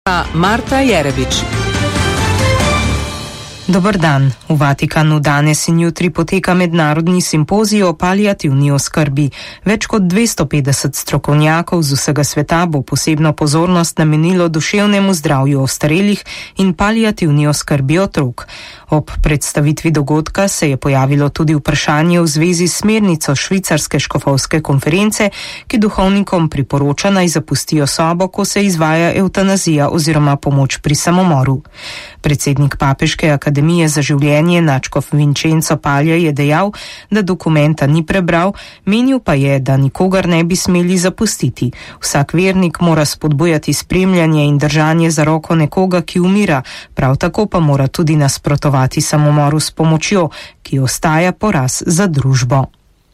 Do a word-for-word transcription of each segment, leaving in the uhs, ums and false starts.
Marta Jerebič. Dobar dan. V Vatikanu danes in jutri poteka mednarodni simpozij o paliativni oskrbi. Več kot dvesto petdeset strokovnjakov z vsega sveta bo posebno pozornost namenilo duševnemu zdravju ostarelih in paliativni oskrbi otrok. Ob predstavitvi dogodka se je pojavilo tudi vprašanje v zvezi s smernico švicarske škofovske konference, ki duhovnikom priporoča naj zapustijo sobo, ko se izvaja evtanazija oziroma pomoč pri samomoru. Predsednik Papeške akademije za življenje nadškof Vincenzo Paglia je dejal, da dokumenta ni prebral, menil pa je, da nikogar ne bi smeli zapustiti. Vsak vernik mora spodbujati spremljanje in držanje za roko nekoga, ki umira, prav tako pa mora tudi nasprotovati samomoru s pomočjo, ki ostaja poraz za družbo.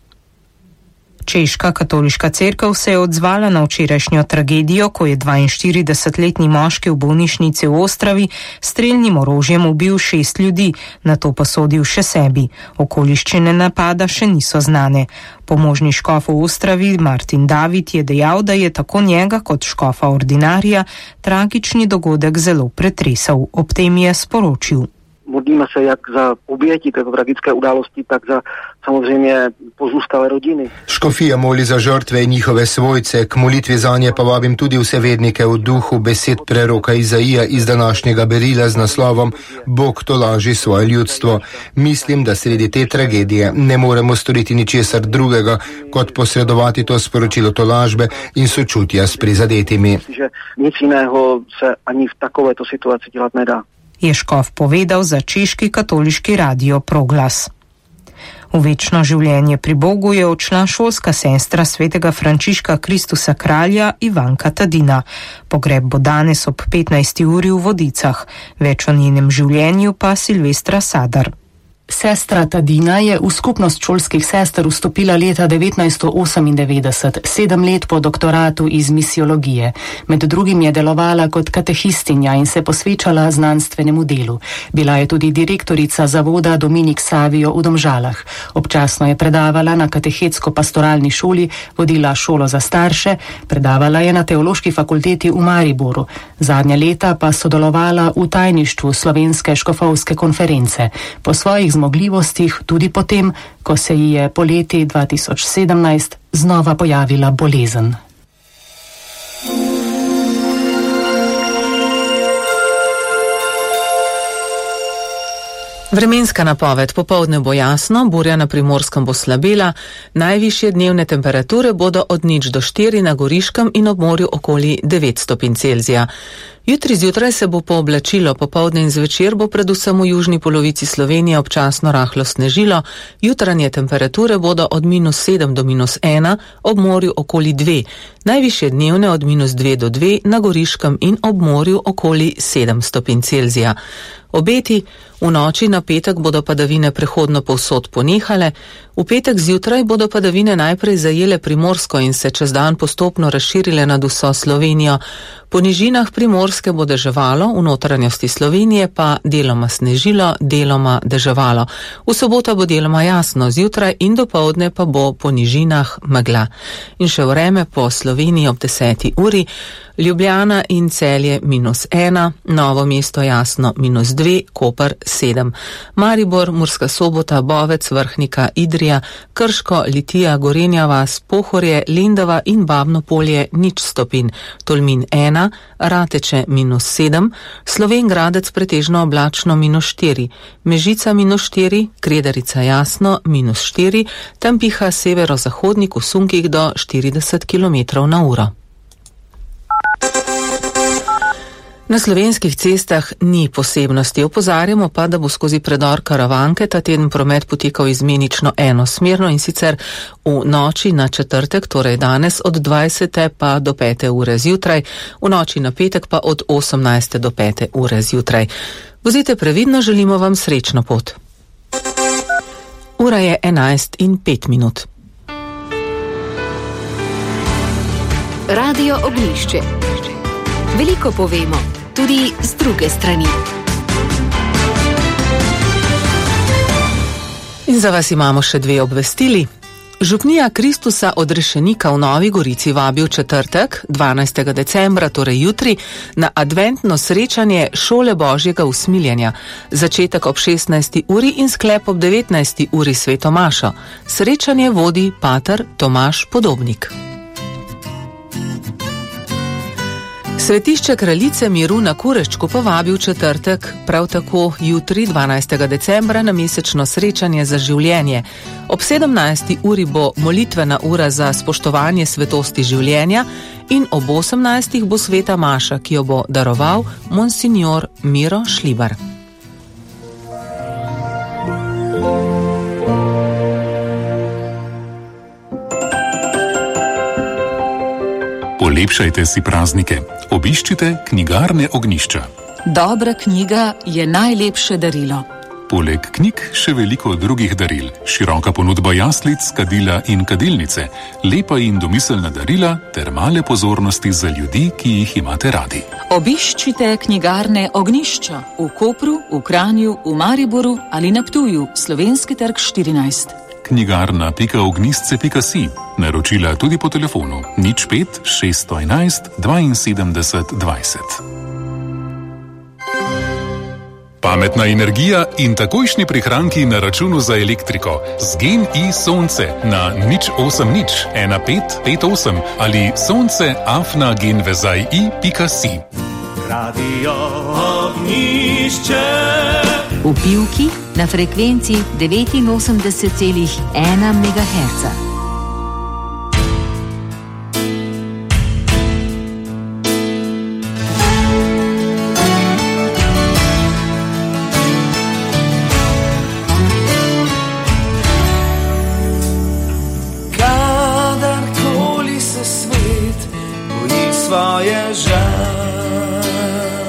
Češka katoliška cerkev se je odzvala na včerajšnjo tragedijo, ko je dvainštiridesetletni moški v bolnišnici v Ostravi s strelnim orožjem ubil šest ljudi, nato pa sodil še sebi. Okoliščine napada še niso znane. Pomožni škof v Ostravi Martin David je dejal, da je tako njega kot škofa ordinarija tragični dogodek zelo pretresal. Ob tem je sporočil. Modlíme se jak za oběti této tragické události, tak za samozřejmě pozůstalé rodiny. Škofija moli za žrtve in njihove svojce, k molitvi zanje pa vabim tudi vse vednike v duhu besed preroka Izaija iz današnjega berila z naslovom Bog tolaži svoje ljudstvo. Mislim, da sredi te tragedije ne moremo storiti ničesar drugega, kot posredovati to sporočilo tolažbe in sočutja s prizadetimi. Že nic jiného se ani v takovéto situaci dělat nedá. Je škof povedal za češki katoliški radio Proglas. V večno življenje pri Bogu je odšla šolska sestra svetega Frančiška Kristusa Kralja Ivanka Tadina. Pogreb bo danes ob petnajsti uri v Vodicah. Več o njenem življenju pa Silvestra Sadar. Sestra Tadina je v skupnost šolskih sester vstopila leta devetnajststo osemindevetdeset, sedem let po doktoratu iz misiologije. Med drugim je delovala kot katehistinja in se posvečala znanstvenemu delu. Bila je tudi direktorica zavoda Dominik Savio v Domžalah. Občasno je predavala na katehetsko-pastoralni šoli, vodila šolo za starše, predavala je na teološki fakulteti v Mariboru. Zadnja leta pa sodelovala v tajništvu Slovenske škofovske konference. Po svojih zmogljivostih tudi potem, ko se ji je poleti dva tisoč sedemnajst znova pojavila bolezen. Vremenska napoved. Popoldne bo jasno, burja na Primorskem bo slabela, najvišje dnevne temperature bodo od nič do štiri na Goriškem in ob morju okoli devet stopinj Celzija. Jutri zjutraj se bo pooblačilo, popoldne in zvečer bo predvsem v južni polovici Slovenije občasno rahlo snežilo, jutranje temperature bodo od minus sedem do minus ena, ob morju okoli dve, najvišje dnevne od minus dve do dve na Goriškem in ob morju okoli sedem stopinj Celzija. Obeti: v noči na petek bodo padavine prehodno povsod ponehale, v petek zjutraj bodo padavine najprej zajele Primorsko in se čez dan postopno razširile nad vso Slovenijo. Po nižinah Primorske bo deževalo, v notranjosti Slovenije pa deloma snežilo, deloma deževalo. V soboto bo deloma jasno, zjutraj in dopoldne pa bo po nižinah megla. In še vreme po Sloveniji ob deseti uri: Ljubljana in Celje minus ena, Novo mesto jasno minus dve, Koper sedem. Maribor, Murska Sobota, Bovec, Vrhnika, Idrija, Krško, Litija, Gorenja vas, Pohorje, Lendava in Babno Polje nič stopinj, Tolmin ena, Rateče minus sedem, Slovenj Gradec pretežno oblačno minus štiri, Mežica minus štiri, Kredarica jasno minus štiri, tam piha severozahodnik v sunkih do štirideset kilometrov na uro. Na slovenskih cestah ni posebnosti, opozarjamo pa, da bo skozi predor Karavanke ta teden promet potekal izmenično enosmerno in sicer v noči na četrtek, torej danes od dvajsete pa do pete ure zjutraj, v noči na petek pa od osemnajste do pete ure zjutraj. Vozite previdno, želimo vam srečno pot. Ura je enajst in pet minut. Radio Ognjišče. Veliko povemo, tudi z druge strani. In za vas imamo še dve obvestili. Župnija Kristusa Odrešenika v Novi Gorici vabi v četrtek, dvanajstega decembra, torej jutri, na adventno srečanje Šole Božjega usmiljenja. Začetek ob šestnajsti uri in sklep ob devetnajsti uri sveto mašo. Srečanje vodi pater Tomaž Podobnik. Svetišče Kraljice miru na Kureščku povabi v četrtek, prav tako jutri, dvanajstega decembra, na mesečno srečanje za življenje. Ob sedemnajsti uri bo molitvena ura za spoštovanje svetosti življenja in ob osemnajstih bo sveta maša, ki jo bo daroval monsignor Miro Šlibar. Polepšajte si praznike. Obiščite knjigarne Ognjišča. Dobra knjiga je najlepše darilo. Poleg knjig še veliko drugih daril. Široka ponudba jaslic, kadila in kadilnice, lepa in domiselna darila ter male pozornosti za ljudi, ki jih imate radi. Obiščite knjigarne Ognjišča v Kopru, v Kranju, v Mariboru ali na Ptuju, Slovenski trg štirinajst. knjigarna pika ognjisce pika si. Naročila tudi po telefonu nič pet šeststo enajst dvainsedemdeset dvajset. Pametna energija in takojšnji prihranki na računu za elektriko. Z GEN-I Sonce na nič osem nič ena pet pet osem ali sonce afna genvezaj i pika si. Radio Ognjišče. V Pivki na frekvenci devetinosemdeset celih ena megaherca.